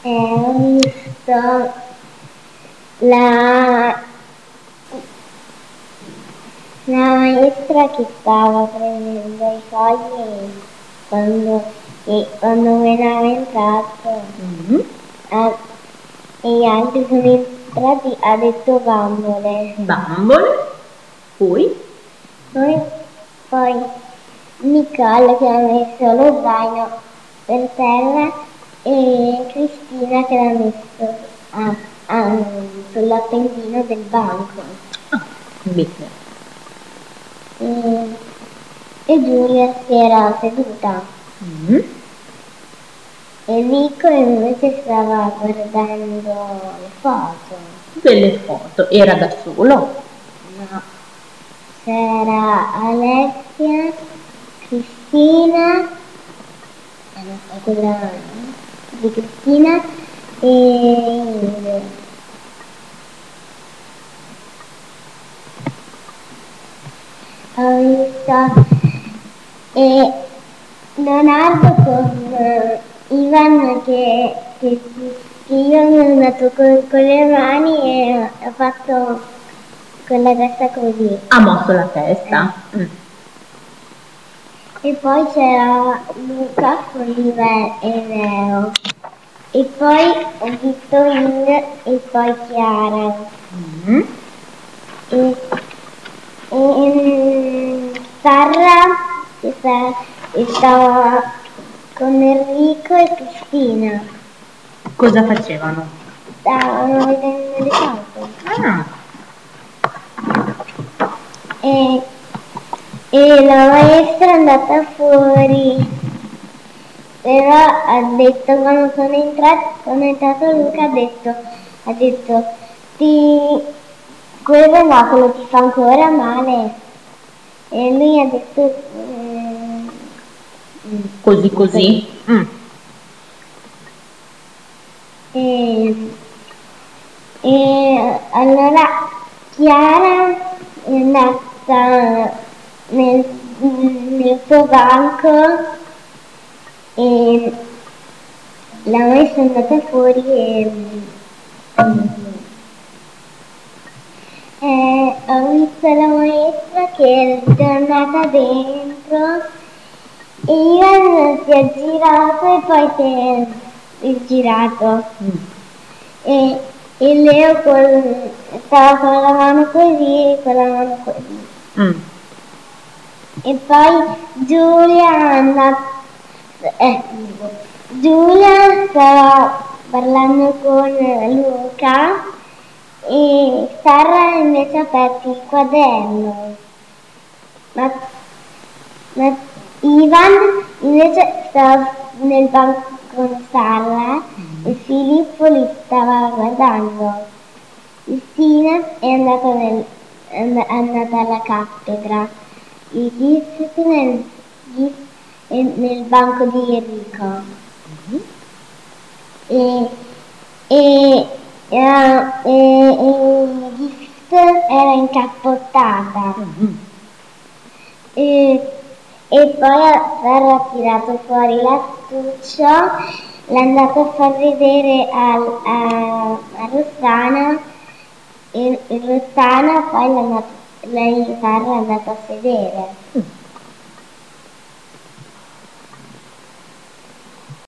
Ho visto la, la maestra che stava prendendo i fogli quando me ne avevo entrato e gli altri sono entrati, ha detto bambole. Bambole? Poi? Poi Nicole che ha messo lo zaino per terra e Cristina che l'ha messo sull'appendino del banco. Bene. E Giulia si era seduta. Enrico invece stava guardando le foto. Delle foto. Era da solo? No. C'era Alessia, Cristina, quella di Cristina e Ingrid. Ho visto Leonardo con Ivan che io mi ho andato con le mani e ho fatto con la testa così. Ha mosso la testa? E poi c'era Luca con Live e Leo. E poi ho visto Ing e poi Chiara. Sarra che stava con Enrico e Cristina. Cosa facevano? Stavano vedendo le foto. E la maestra è andata fuori, però ha detto quando sono entrato Luca ha detto quello no, quello ti fa ancora male. E lui ha detto Così. E allora Chiara è andata nel suo banco e la maestra è andata fuori e ho visto la maestra che è tornata dentro e Ivan si è girato e poi si è rigirato. E Leo stava con la mano così e con la mano così. E poi Giulia stava parlando con Luca e Sara invece ha aperto il quaderno. Ma Ivan invece stava nel banco con Sara e Filippo li stava guardando. Cristina è andata alla cattedra. Il Gift nel banco di Enrico. E il Gift era incappottata. E poi ha tirato fuori l'astuccio, l'ha andato a far vedere a Rossana e Rossana poi Sara è andata a sedere.